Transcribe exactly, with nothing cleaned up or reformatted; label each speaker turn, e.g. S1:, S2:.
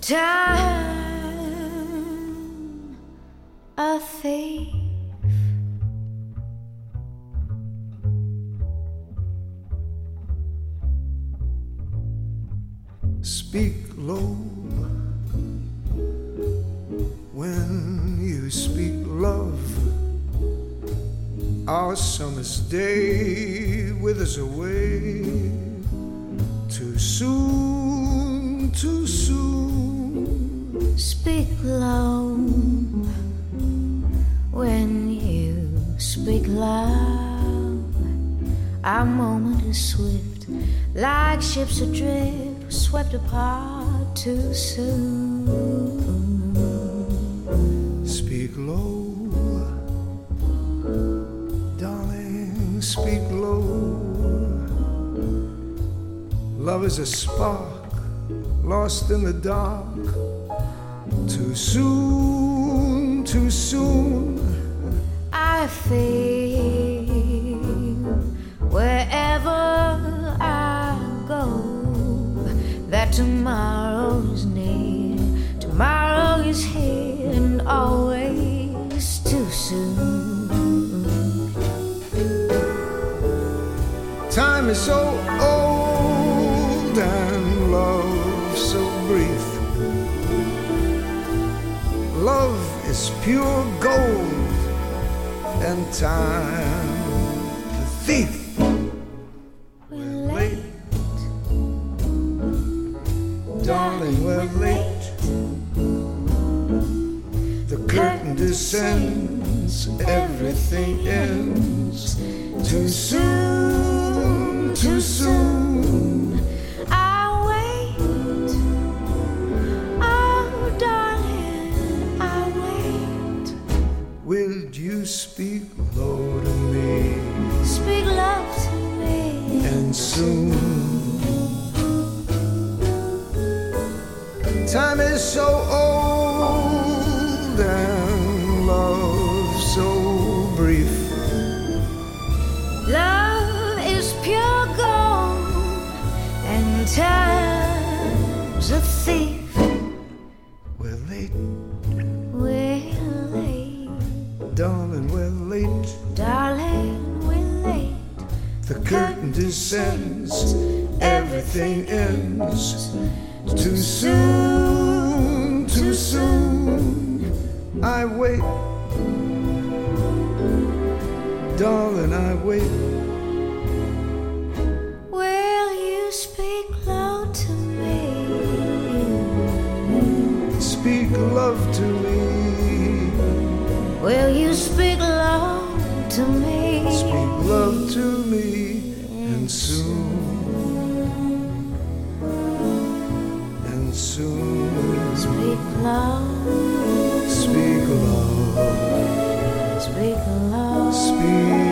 S1: time a thief.
S2: Speak low when you speak love. Our summer's day withers away too soon, too soon.
S1: Speak low when you speak loud. Our moment is swift, like ships adrift, swept apart too soon.
S2: Speak low, darling, speak low. Love is a spark lost in the dark. Too soon, too soon.
S1: I feel wherever I go that tomorrow is near, tomorrow is here, and always too soon.
S2: Time is so old and love so brief. Love is pure gold and time the thief.
S1: We're late,
S2: darling, we're late. The curtain descends, everything ends. Too soon, too soon.
S1: I wait, oh darling, I wait.
S2: Will you speak low to me?
S1: Speak love to me,
S2: And soon. Time is so old and love so brief.
S1: love is pure gold and time's a thief.
S2: We're late,
S1: We're late,
S2: darling, we're late.
S1: darling, we're late.
S2: The curtain descends, everything ends. Too soon, too soon. I wait, darling, I wait.
S1: Will you speak low to me?
S2: Speak love to me.
S1: Will you speak low to me?
S2: Speak love to me, and soon, and soon.
S1: Speak low,
S2: Speak love,
S1: speak low.
S2: speak